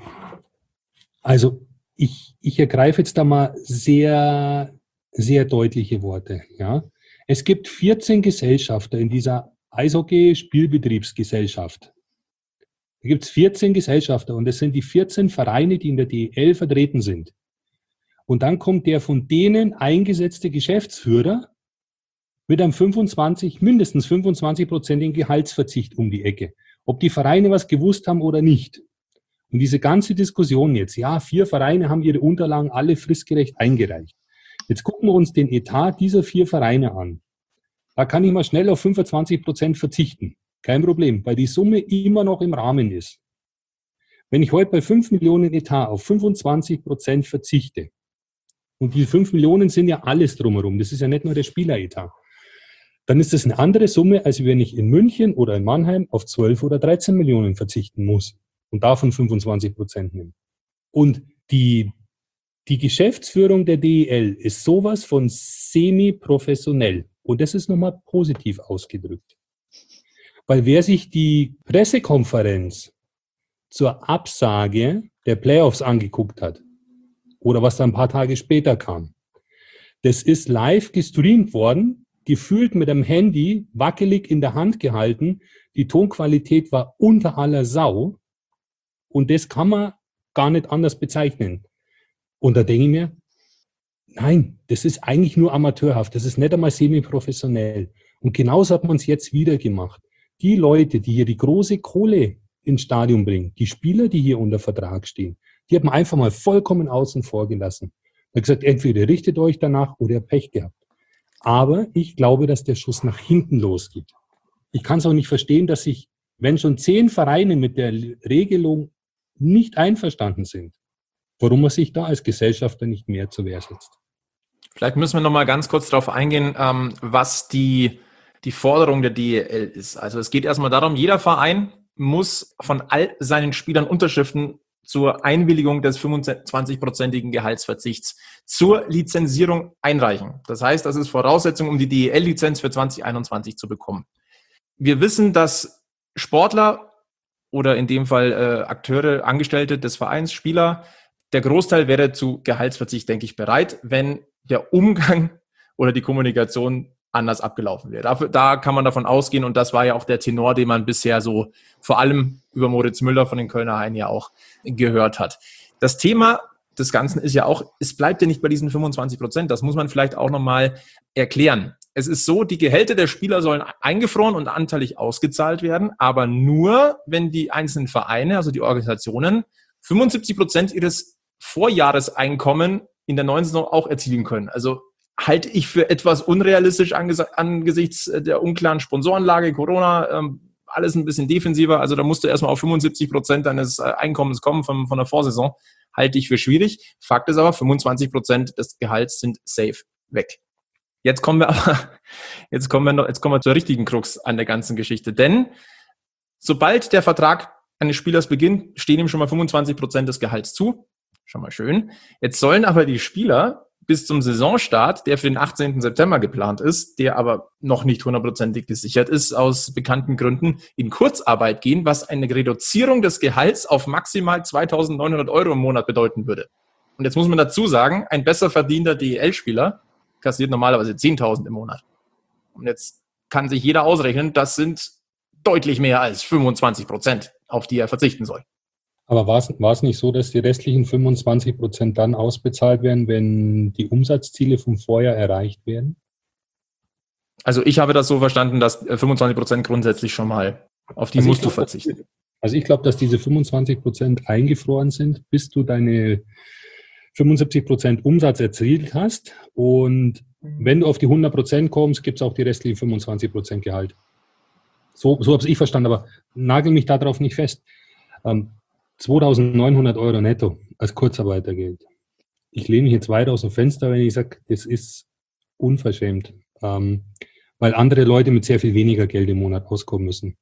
also ich ergreife jetzt da mal sehr, sehr deutliche Worte. Ja? Es gibt 14 Gesellschafter in dieser Eishockey-Spielbetriebsgesellschaft. Da gibt es 14 Gesellschafter und das sind die 14 Vereine, die in der DEL vertreten sind. Und dann kommt der von denen eingesetzte Geschäftsführer mit einem mindestens 25-prozentigen Gehaltsverzicht um die Ecke. Ob die Vereine was gewusst haben oder nicht. Und diese ganze Diskussion jetzt, ja, 4 Vereine haben ihre Unterlagen alle fristgerecht eingereicht. Jetzt gucken wir uns den Etat dieser 4 Vereine an. Da kann ich mal schnell auf 25% verzichten. Kein Problem, weil die Summe immer noch im Rahmen ist. Wenn ich heute bei 5 Millionen Etat auf 25% verzichte, und die 5 Millionen sind ja alles drumherum, das ist ja nicht nur der Spieleretat, dann ist das eine andere Summe, als wenn ich in München oder in Mannheim auf 12 oder 13 Millionen verzichten muss und davon 25% nehme. Und die Geschäftsführung der DEL ist sowas von semi-professionell. Und das ist nochmal positiv ausgedrückt. Weil wer sich die Pressekonferenz zur Absage der Playoffs angeguckt hat, oder was dann ein paar Tage später kam, das ist live gestreamt worden, gefühlt mit einem Handy, wackelig in der Hand gehalten. Die Tonqualität war unter aller Sau. Und das kann man gar nicht anders bezeichnen. Und da denke ich mir, nein, das ist eigentlich nur amateurhaft. Das ist nicht einmal semi-professionell. Und genauso hat man es jetzt wieder gemacht. Die Leute, die hier die große Kohle ins Stadion bringen, die Spieler, die hier unter Vertrag stehen, die hat man einfach mal vollkommen außen vor gelassen. Man hat gesagt, entweder richtet euch danach oder ihr habt Pech gehabt. Aber ich glaube, dass der Schuss nach hinten losgeht. Ich kann es auch nicht verstehen, dass wenn schon 10 Vereine mit der Regelung nicht einverstanden sind, warum man sich da als Gesellschafter nicht mehr zur Wehr setzt. Vielleicht müssen wir noch mal ganz kurz darauf eingehen, was die Forderung der DEL ist. Also es geht erstmal darum, jeder Verein muss von all seinen Spielern Unterschriften zur Einwilligung des 25-prozentigen Gehaltsverzichts zur Lizenzierung einreichen. Das heißt, das ist Voraussetzung, um die DEL-Lizenz für 2021 zu bekommen. Wir wissen, dass Sportler oder in dem Fall Akteure, Angestellte des Vereins, Spieler, der Großteil wäre zu Gehaltsverzicht, denke ich, bereit, wenn der Umgang oder die Kommunikation anders abgelaufen wäre. Da kann man davon ausgehen, und das war ja auch der Tenor, den man bisher so vor allem über Moritz Müller von den Kölner Haien ja auch gehört hat. Das Thema des Ganzen ist ja auch, es bleibt ja nicht bei diesen 25%. Das muss man vielleicht auch nochmal erklären. Es ist so, die Gehälter der Spieler sollen eingefroren und anteilig ausgezahlt werden, aber nur, wenn die einzelnen Vereine, also die Organisationen, 75% ihres Vorjahreseinkommen in der neuen Saison auch erzielen können. Also halte ich für etwas unrealistisch angesichts der unklaren Sponsorenlage, Corona, alles ein bisschen defensiver. Also da musst du erstmal auf 75% deines Einkommens kommen von der Vorsaison. Halte ich für schwierig. Fakt ist aber, 25% des Gehalts sind safe weg. Jetzt kommen wir zur richtigen Krux an der ganzen Geschichte. Denn sobald der Vertrag eines Spielers beginnt, stehen ihm schon mal 25% des Gehalts zu. Schon mal schön. Jetzt sollen aber die Spieler bis zum Saisonstart, der für den 18. September geplant ist, der aber noch nicht 100%ig gesichert ist, aus bekannten Gründen, in Kurzarbeit gehen, was eine Reduzierung des Gehalts auf maximal 2.900 € im Monat bedeuten würde. Und jetzt muss man dazu sagen, ein besser verdienter DEL-Spieler kassiert normalerweise 10.000 im Monat. Und jetzt kann sich jeder ausrechnen, das sind deutlich mehr als 25%, auf die er verzichten soll. Aber war es nicht so, dass die restlichen 25% dann ausbezahlt werden, wenn die Umsatzziele vom Vorjahr erreicht werden? Also ich habe das so verstanden, dass 25% grundsätzlich schon mal, auf die musst du verzichten. Also ich glaube, dass diese 25% eingefroren sind, bis du deine 75% Umsatz erzielt hast. Und wenn du auf die 100% kommst, gibt es auch die restlichen 25% Gehalt. So habe ich verstanden, aber nagel mich darauf nicht fest. 2.900 € netto als Kurzarbeitergeld. Ich lehne mich jetzt weit aus dem Fenster, wenn ich sage, das ist unverschämt, weil andere Leute mit sehr viel weniger Geld im Monat auskommen müssen.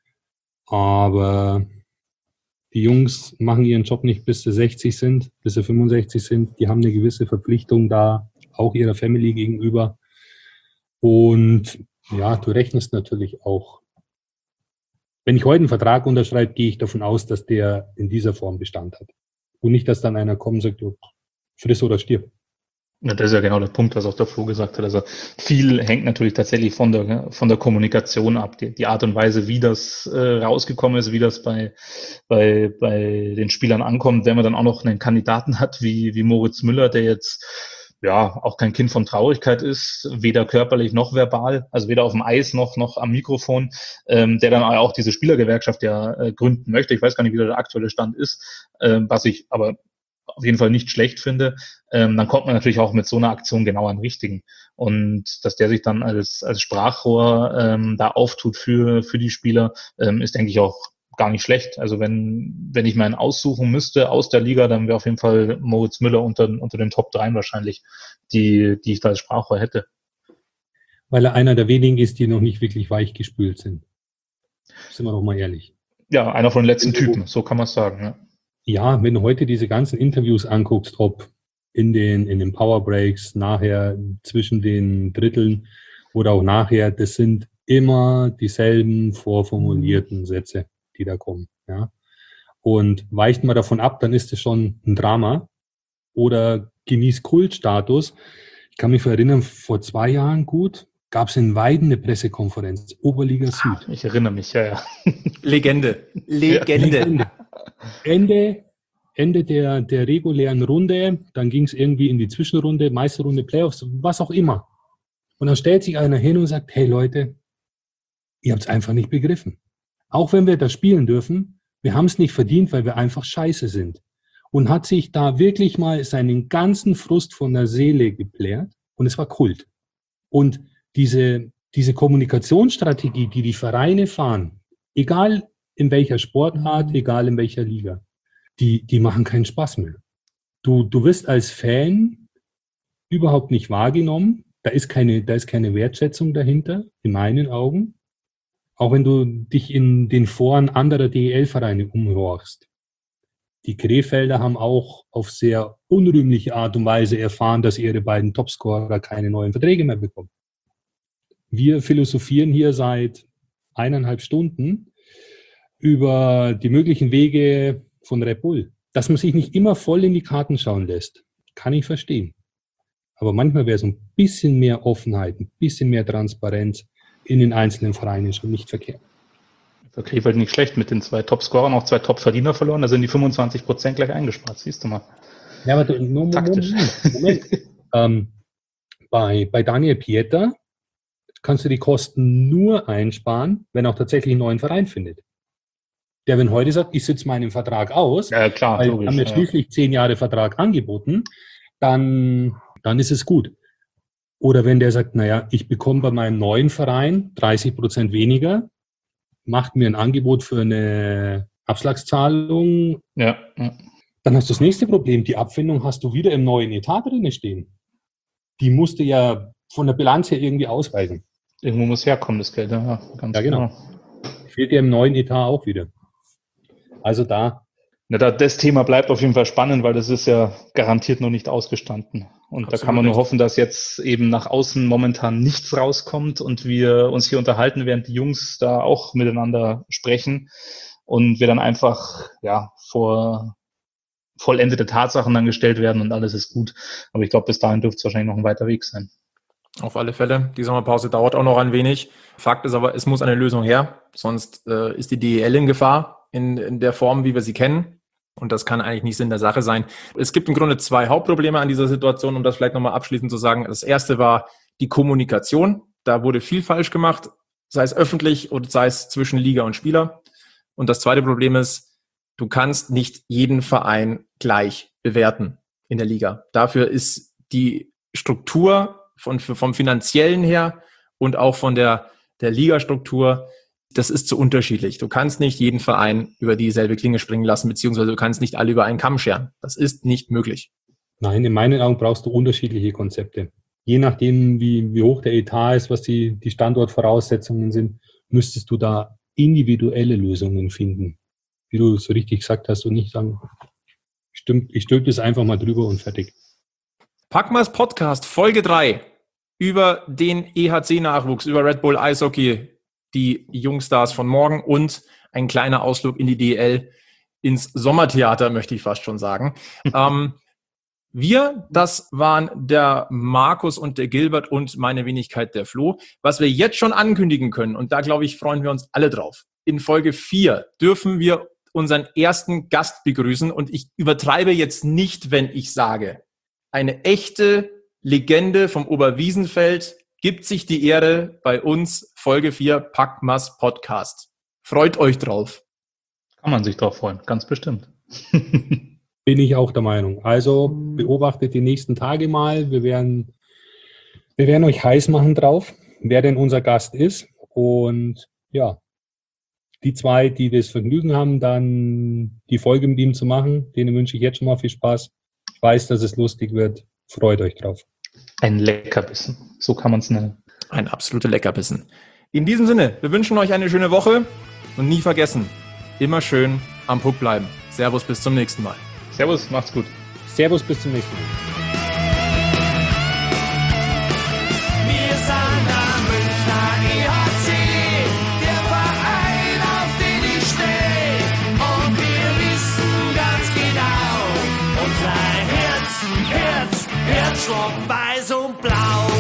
Aber die Jungs machen ihren Job nicht, bis sie 60 sind, bis sie 65 sind. Die haben eine gewisse Verpflichtung da, auch ihrer Family gegenüber. Und ja, du rechnest natürlich auch. Wenn ich heute einen Vertrag unterschreibe, gehe ich davon aus, dass der in dieser Form Bestand hat. Und nicht, dass dann einer kommt und sagt, friss oder stirb. Ja, das ist ja genau der Punkt, was auch der Flo gesagt hat. Also viel hängt natürlich tatsächlich von der Kommunikation ab. Die Art und Weise, wie das rausgekommen ist, wie das bei den Spielern ankommt. Wenn man dann auch noch einen Kandidaten hat wie Moritz Müller, der jetzt ja auch kein Kind von Traurigkeit ist, weder körperlich noch verbal, also weder auf dem Eis noch am Mikrofon, der dann auch diese Spielergewerkschaft ja gründen möchte. Ich weiß gar nicht, wie der aktuelle Stand ist, was ich aber auf jeden Fall nicht schlecht finde, dann kommt man natürlich auch mit so einer Aktion genau an den Richtigen. Und dass der sich dann als Sprachrohr da auftut für die Spieler, ist, denke ich, auch gar nicht schlecht. Also wenn ich mal einen aussuchen müsste aus der Liga, dann wäre auf jeden Fall Moritz Müller unter den Top 3 wahrscheinlich, die ich da als Sprachrohr hätte. Weil er einer der wenigen ist, die noch nicht wirklich weich gespült sind. Sind wir doch mal ehrlich. Ja, einer von den letzten Typen, so kann man es sagen. Ja. Ja, wenn du heute diese ganzen Interviews anguckst, ob in den Powerbreaks, nachher zwischen den Dritteln oder auch nachher, das sind immer dieselben vorformulierten Sätze, die da kommen. Ja. Und weicht man davon ab, dann ist es schon ein Drama oder genießt Kultstatus. Ich kann mich erinnern, vor 2 Jahren gab es in Weiden eine Pressekonferenz, Oberliga Süd. Ich erinnere mich, ja. Legende. Ende der regulären Runde, dann ging es irgendwie in die Zwischenrunde, Meisterrunde, Playoffs, was auch immer. Und dann stellt sich einer hin und sagt, hey Leute, ihr habt es einfach nicht begriffen. Auch wenn wir das spielen dürfen, wir haben es nicht verdient, weil wir einfach scheiße sind. Und hat sich da wirklich mal seinen ganzen Frust von der Seele geplärt und es war Kult. Und diese Kommunikationsstrategie, die Vereine fahren, egal in welcher Sportart, egal in welcher Liga, die machen keinen Spaß mehr. Du wirst als Fan überhaupt nicht wahrgenommen. Da ist keine Wertschätzung dahinter, in meinen Augen. Auch wenn du dich in den Foren anderer DEL-Vereine umhorchst. Die Krefelder haben auch auf sehr unrühmliche Art und Weise erfahren, dass ihre beiden Topscorer keine neuen Verträge mehr bekommen. Wir philosophieren hier seit 1,5 Stunden über die möglichen Wege von Red Bull. Dass man sich nicht immer voll in die Karten schauen lässt, kann ich verstehen. Aber manchmal wäre so ein bisschen mehr Offenheit, ein bisschen mehr Transparenz in den einzelnen Vereinen schon nicht verkehrt. Für Krefeld nicht schlecht, mit den 2 Topscorern auch 2 Top-Verdiener verloren, da sind die 25% gleich eingespart, siehst du mal. Ja, aber Moment. Bei Daniel Pieter kannst du die Kosten nur einsparen, wenn auch tatsächlich einen neuen Verein findet. Der, wenn heute sagt, ich sitze meinen Vertrag aus, ja, klar, weil logisch, haben mir schließlich 10 Jahre Vertrag angeboten, dann ist es gut. Oder wenn der sagt, naja, ich bekomme bei meinem neuen Verein 30% weniger, macht mir ein Angebot für eine Abschlagszahlung, ja. Dann hast du das nächste Problem. Die Abfindung hast du wieder im neuen Etat drin stehen. Die musst du ja von der Bilanz her irgendwie ausweisen. Irgendwo muss herkommen, das Geld. Ja, ganz genau. Fehlt dir im neuen Etat auch wieder. Also das Thema bleibt auf jeden Fall spannend, weil das ist ja garantiert noch nicht ausgestanden. Und absolut, da kann man nur hoffen, dass jetzt eben nach außen momentan nichts rauskommt und wir uns hier unterhalten, während die Jungs da auch miteinander sprechen und wir dann einfach vor vollendete Tatsachen dann gestellt werden und alles ist gut. Aber ich glaube, bis dahin dürfte es wahrscheinlich noch ein weiter Weg sein. Auf alle Fälle. Die Sommerpause dauert auch noch ein wenig. Fakt ist aber, es muss eine Lösung her. Sonst ist die DEL in Gefahr in der Form, wie wir sie kennen. Und das kann eigentlich nicht Sinn der Sache sein. Es gibt im Grunde 2 Hauptprobleme an dieser Situation, um das vielleicht nochmal abschließend zu sagen. Das erste war die Kommunikation. Da wurde viel falsch gemacht, sei es öffentlich oder sei es zwischen Liga und Spieler. Und das zweite Problem ist, du kannst nicht jeden Verein gleich bewerten in der Liga. Dafür ist die Struktur vom Finanziellen her und auch von der Ligastruktur, das ist zu unterschiedlich. Du kannst nicht jeden Verein über dieselbe Klinge springen lassen, beziehungsweise du kannst nicht alle über einen Kamm scheren. Das ist nicht möglich. Nein, in meinen Augen brauchst du unterschiedliche Konzepte. Je nachdem, wie hoch der Etat ist, was die Standortvoraussetzungen sind, müsstest du da individuelle Lösungen finden. Wie du so richtig gesagt hast und nicht sagen, ich stülpe das einfach mal drüber und fertig. Packmas Podcast, Folge 3, über den EHC-Nachwuchs, über Red Bull Eishockey, die Jungstars von morgen und ein kleiner Ausflug in die DEL, ins Sommertheater, möchte ich fast schon sagen. Das waren der Markus und der Gilbert und meine Wenigkeit, der Flo. Was wir jetzt schon ankündigen können, und da, glaube ich, freuen wir uns alle drauf. In Folge 4 dürfen wir unseren ersten Gast begrüßen und ich übertreibe jetzt nicht, wenn ich sage, eine echte Legende vom Oberwiesenfeld gibt sich die Ehre bei uns, Folge 4 Packmas Podcast. Freut euch drauf. Kann man sich drauf freuen, ganz bestimmt. Bin ich auch der Meinung. Also beobachtet die nächsten Tage mal. Wir werden euch heiß machen drauf, wer denn unser Gast ist. Und ja, die 2, die das Vergnügen haben, dann die Folge mit ihm zu machen, denen wünsche ich jetzt schon mal viel Spaß. Ich weiß, dass es lustig wird. Freut euch drauf. Ein Leckerbissen, so kann man es nennen. Ein absoluter Leckerbissen. In diesem Sinne, wir wünschen euch eine schöne Woche und nie vergessen, immer schön am Puck bleiben. Servus, bis zum nächsten Mal. Servus, macht's gut. Servus, bis zum nächsten Mal. Wir sind der Münchner EHC, der Verein, auf den ich stehe. Und wir wissen ganz genau, unser Herzschlag weiß und blau.